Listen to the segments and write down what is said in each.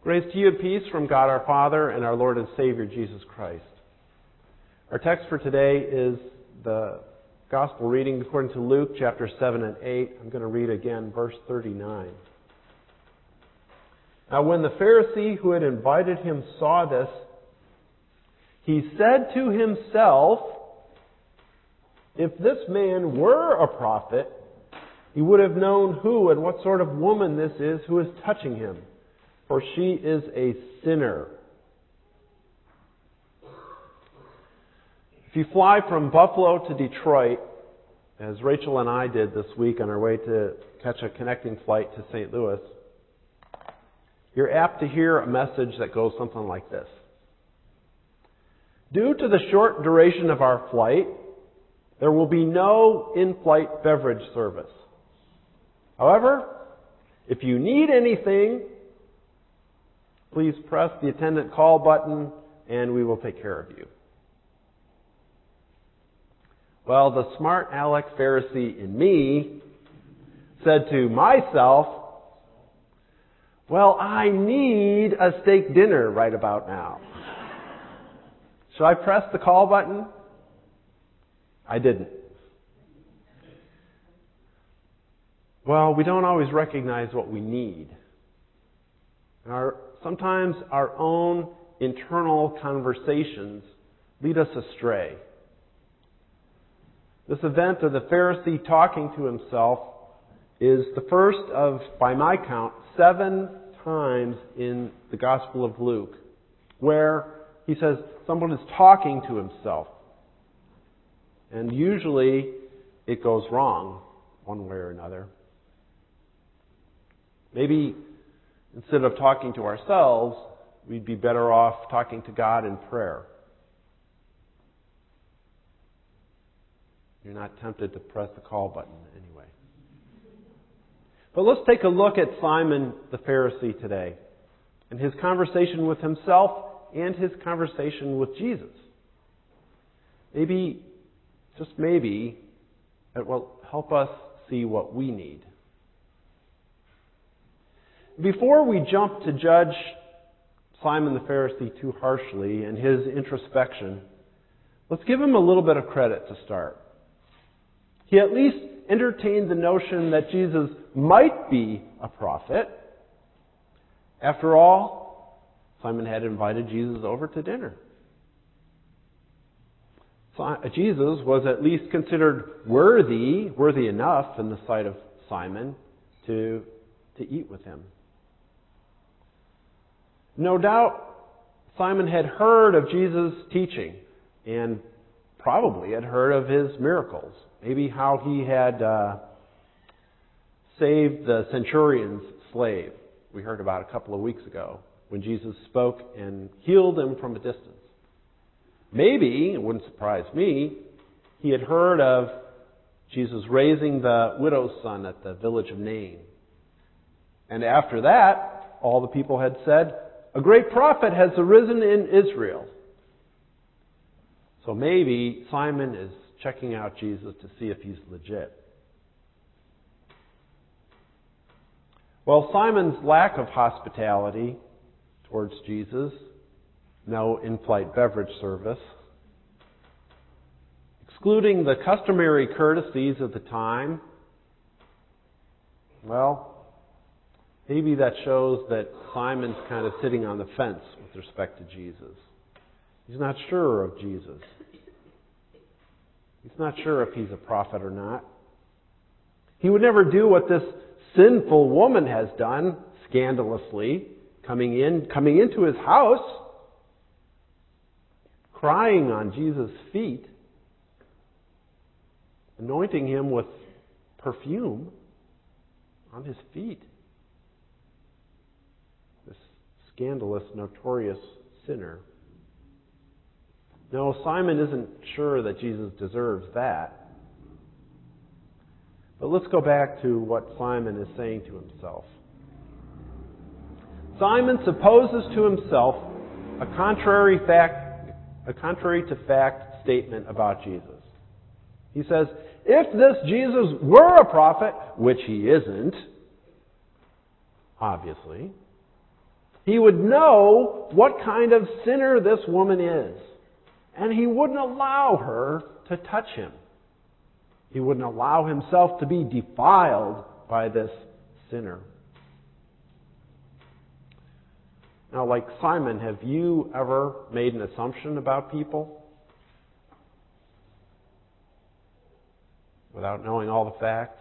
Grace to you and peace from God our Father and our Lord and Savior Jesus Christ. Our text for today is the Gospel reading according to Luke chapter 7 and 8. I'm going to read again verse 39. Now when the Pharisee who had invited him saw this, he said to himself, "If this man were a prophet, he would have known who and what sort of woman this is who is touching him, for she is a sinner." If you fly from Buffalo to Detroit, as Rachel and I did this week on our way to catch a connecting flight to St. Louis, you're apt to hear a message that goes something like this. Due to the short duration of our flight, there will be no in-flight beverage service. However, if you need anything, please press the attendant call button and we will take care of you. Well, the smart aleck Pharisee in me said to myself, well, I need a steak dinner right about now. Should I press the call button? I didn't. Well, we don't always recognize what we need. Sometimes our own internal conversations lead us astray. This event of the Pharisee talking to himself is the first of, by my count, 7 times in the Gospel of Luke, where he says someone is talking to himself. And usually it goes wrong one way or another. Maybe instead of talking to ourselves, we'd be better off talking to God in prayer. You're not tempted to press the call button anyway. But let's take a look at Simon the Pharisee today and his conversation with himself and his conversation with Jesus. Maybe, just maybe, it will help us see what we need. Before we jump to judge Simon the Pharisee too harshly and his introspection, let's give him a little bit of credit to start. He at least entertained the notion that Jesus might be a prophet. After all, Simon had invited Jesus over to dinner. Jesus was at least considered worthy enough in the sight of Simon to eat with him. No doubt, Simon had heard of Jesus' teaching and probably had heard of his miracles. Maybe how he had saved the centurion's slave. We heard about a couple of weeks ago when Jesus spoke and healed him from a distance. Maybe, it wouldn't surprise me, he had heard of Jesus raising the widow's son at the village of Nain. And after that, all the people had said, "A great prophet has arisen in Israel." So maybe Simon is checking out Jesus to see if he's legit. Well, Simon's lack of hospitality towards Jesus, no in-flight beverage service, excluding the customary courtesies of the time, well, maybe that shows that Simon's kind of sitting on the fence with respect to Jesus. He's not sure of Jesus. He's not sure if he's a prophet or not. He would never do what this sinful woman has done, scandalously, coming into his house, crying on Jesus' feet, anointing him with perfume on his feet. This scandalous, notorious sinner. No, Simon isn't sure that Jesus deserves that. But let's go back to what Simon is saying to himself. Simon supposes to himself a contrary to fact statement about Jesus. He says, if this Jesus were a prophet, which he isn't, obviously, He would know what kind of sinner this woman is. And he wouldn't allow her to touch him. He wouldn't allow himself to be defiled by this sinner. Now, like Simon, have you ever made an assumption about people without knowing all the facts?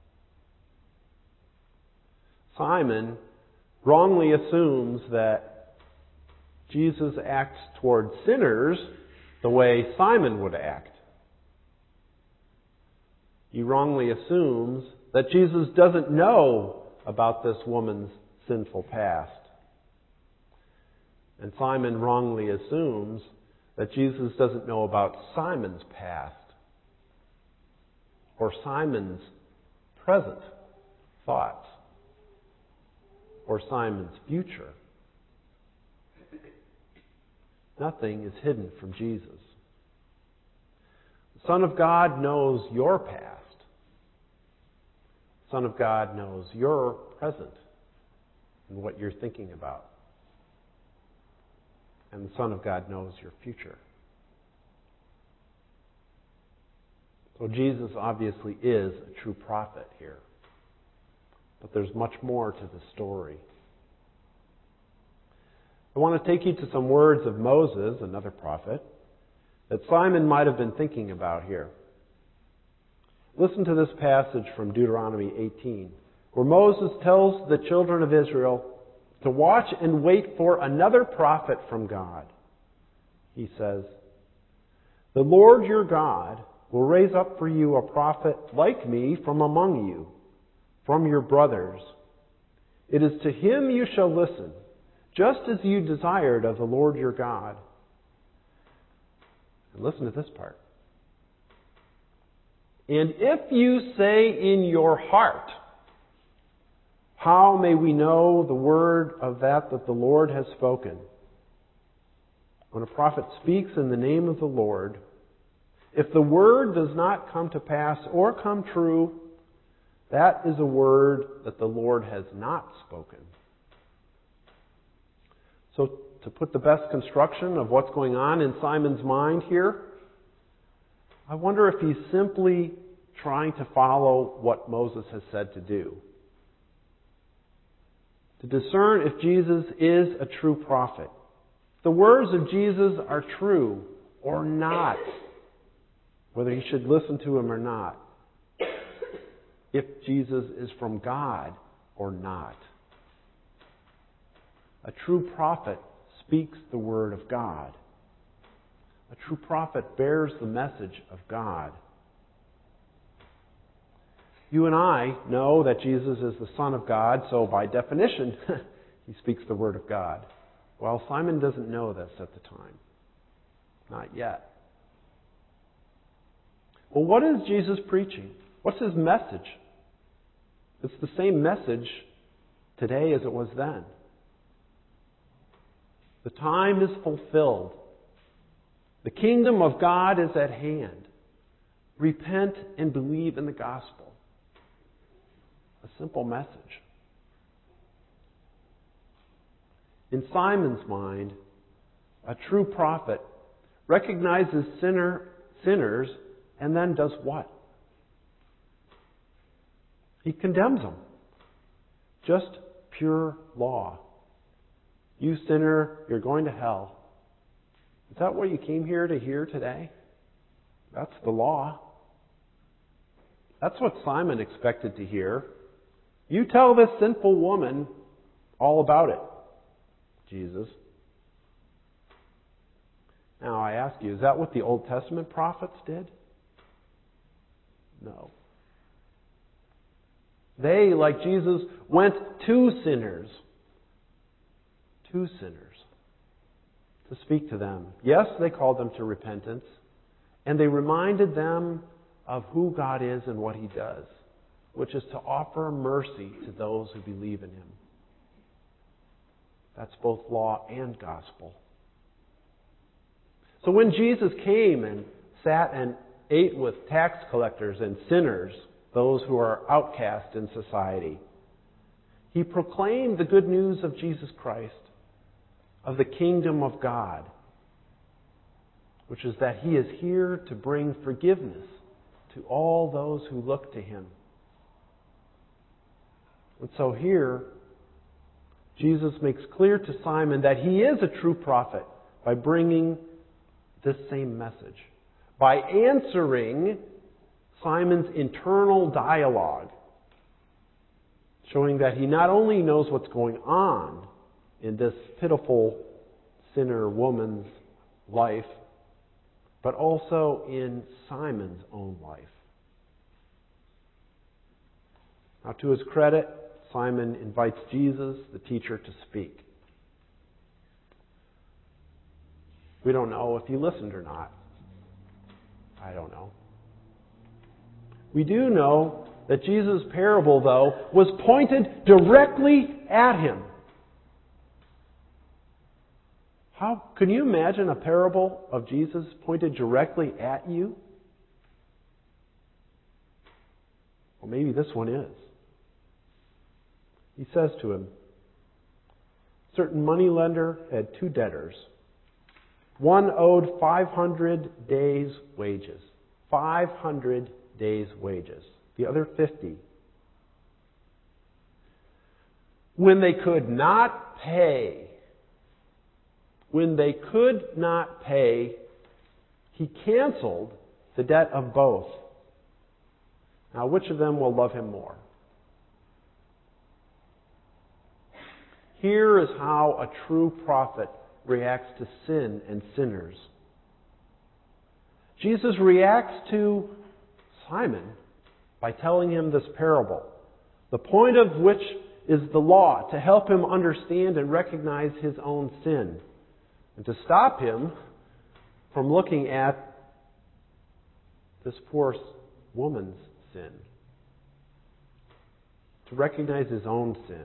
Simon wrongly assumes that Jesus acts toward sinners the way Simon would act. He wrongly assumes that Jesus doesn't know about this woman's sinful past. And Simon wrongly assumes that Jesus doesn't know about Simon's past or Simon's present thoughts or Simon's future. Nothing is hidden from Jesus. The Son of God knows your past. The Son of God knows your present and what you're thinking about. And the Son of God knows your future. So Jesus obviously is a true prophet here. But there's much more to the story. I want to take you to some words of Moses, another prophet, that Simon might have been thinking about here. Listen to this passage from Deuteronomy 18, where Moses tells the children of Israel to watch and wait for another prophet from God. He says, "The Lord your God will raise up for you a prophet like me from among you, from your brothers. It is to him you shall listen, just as you desired of the Lord your God." And listen to this part. "And if you say in your heart, 'How may we know the word of that the Lord has spoken?' When a prophet speaks in the name of the Lord, if the word does not come to pass or come true, that is a word that the Lord has not spoken." So, to put the best construction of what's going on in Simon's mind here, I wonder if he's simply trying to follow what Moses has said to do. To discern if Jesus is a true prophet. The words of Jesus are true or not. Whether he should listen to him or not. If Jesus is from God or not. A true prophet speaks the word of God. A true prophet bears the message of God. You and I know that Jesus is the Son of God, so by definition, he speaks the word of God. Well, Simon doesn't know this at the time. Not yet. Well, what is Jesus preaching? What's his message? It's the same message today as it was then. The time is fulfilled. The kingdom of God is at hand. Repent and believe in the gospel. A simple message. In Simon's mind, a true prophet recognizes sinners and then does what? He condemns them. Just pure law. You sinner, you're going to hell. Is that what you came here to hear today? That's the law. That's what Simon expected to hear. You tell this sinful woman all about it, Jesus. Now I ask you, is that what the Old Testament prophets did? No. They, like Jesus, went to sinners. To sinners. To speak to them. Yes, they called them to repentance. And they reminded them of who God is and what He does. Which is to offer mercy to those who believe in Him. That's both law and gospel. So when Jesus came and sat and ate with tax collectors and sinners, those who are outcast in society, He proclaimed the good news of Jesus Christ, of the kingdom of God, which is that He is here to bring forgiveness to all those who look to Him. And so here, Jesus makes clear to Simon that he is a true prophet by bringing this same message, by answering Simon's internal dialogue, showing that he not only knows what's going on in this pitiful sinner woman's life, but also in Simon's own life. Now, to his credit, Simon invites Jesus, the teacher, to speak. We don't know if he listened or not. I don't know. We do know that Jesus' parable, though, was pointed directly at him. How can you imagine a parable of Jesus pointed directly at you? Well, maybe this one is. He says to him, a certain moneylender had two debtors. One owed 500 days' wages. 500 days' wages. The other 50. When they could not pay, he canceled the debt of both. Now, which of them will love him more? Here is how a true prophet reacts to sin and sinners. Jesus reacts to Simon by telling him this parable, the point of which is the law, to help him understand and recognize his own sin, and to stop him from looking at this poor woman's sin, to recognize his own sin.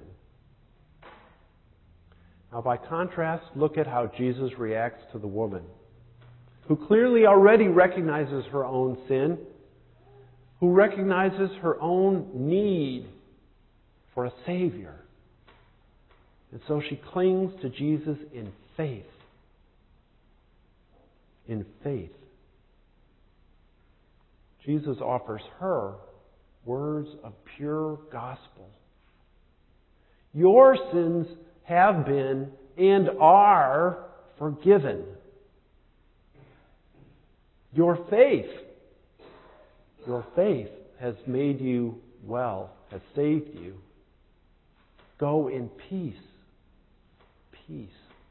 Now, by contrast, look at how Jesus reacts to the woman, who clearly already recognizes her own sin, who recognizes her own need for a Savior. And so she clings to Jesus in faith. In faith. Jesus offers her words of pure gospel. Your sins have been and are forgiven. Your faith has made you well, has saved you. Go in peace. Peace.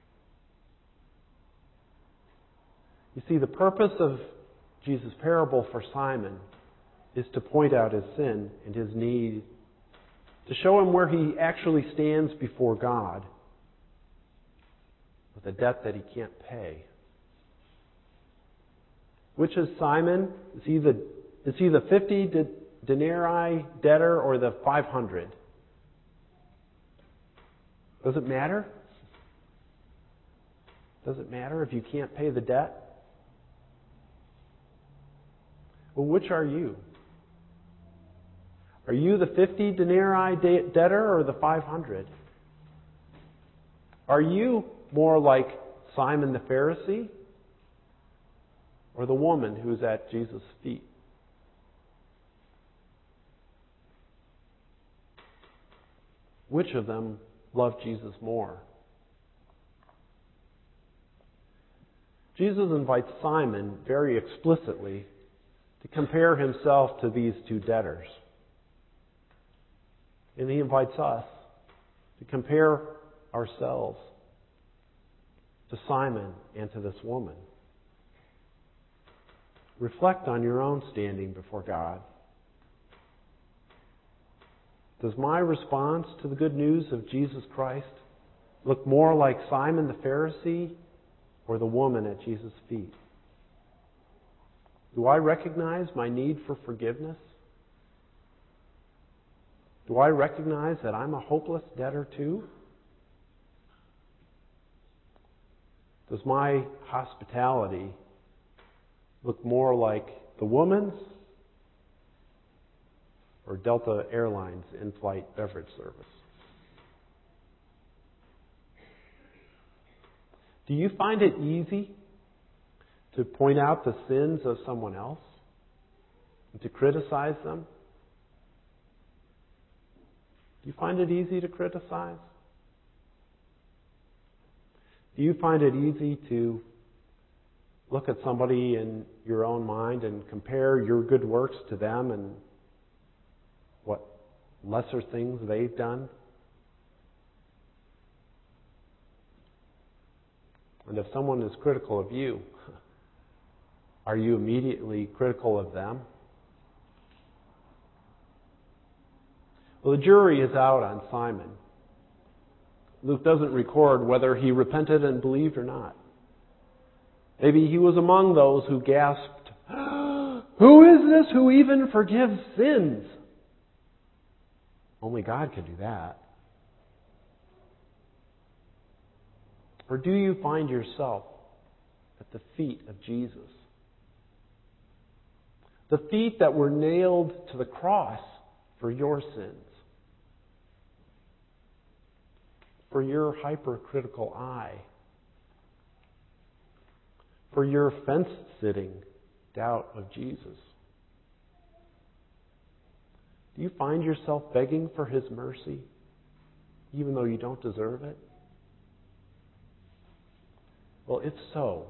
You see, the purpose of Jesus' parable for Simon is to point out his sin and his need, to show him where he actually stands before God with a debt that he can't pay. Which is Simon? Is he the 50 denarii debtor or the 500? Does it matter? Does it matter if you can't pay the debt? Well, which are you? Are you the 50 denarii debtor or the 500? Are you more like Simon the Pharisee or the woman who is at Jesus' feet? Which of them loved Jesus more? Jesus invites Simon very explicitly to compare himself to these two debtors. And he invites us to compare ourselves to Simon and to this woman. Reflect on your own standing before God. Does my response to the good news of Jesus Christ look more like Simon the Pharisee or the woman at Jesus' feet? Do I recognize my need for forgiveness? Do I recognize that I'm a hopeless debtor too? Does my hospitality look more like the woman's or Delta Airlines in-flight beverage service? Do you find it easy to point out the sins of someone else and to criticize them? Do you find it easy to criticize? Do you find it easy to look at somebody in your own mind and compare your good works to them and what lesser things they've done? And if someone is critical of you, are you immediately critical of them? Well, the jury is out on Simon. Luke doesn't record whether he repented and believed or not. Maybe he was among those who gasped, "Who is this who even forgives sins?" Only God can do that. Or do you find yourself at the feet of Jesus? The feet that were nailed to the cross for your sins. For your hypercritical eye. For your fence-sitting doubt of Jesus. Do you find yourself begging for His mercy, even though you don't deserve it? Well, if so,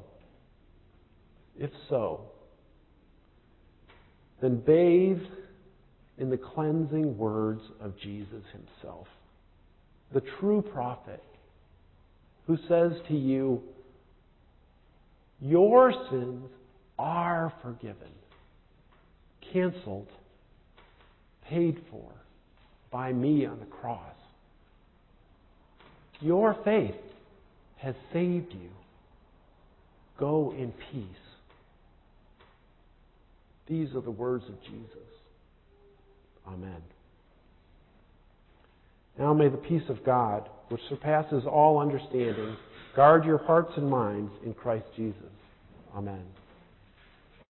then bathe in the cleansing words of Jesus Himself, the true prophet, who says to you, your sins are forgiven, canceled, paid for by me on the cross. Your faith has saved you. Go in peace. These are the words of Jesus. Amen. Now may the peace of God, which surpasses all understanding, guard your hearts and minds in Christ Jesus. Amen.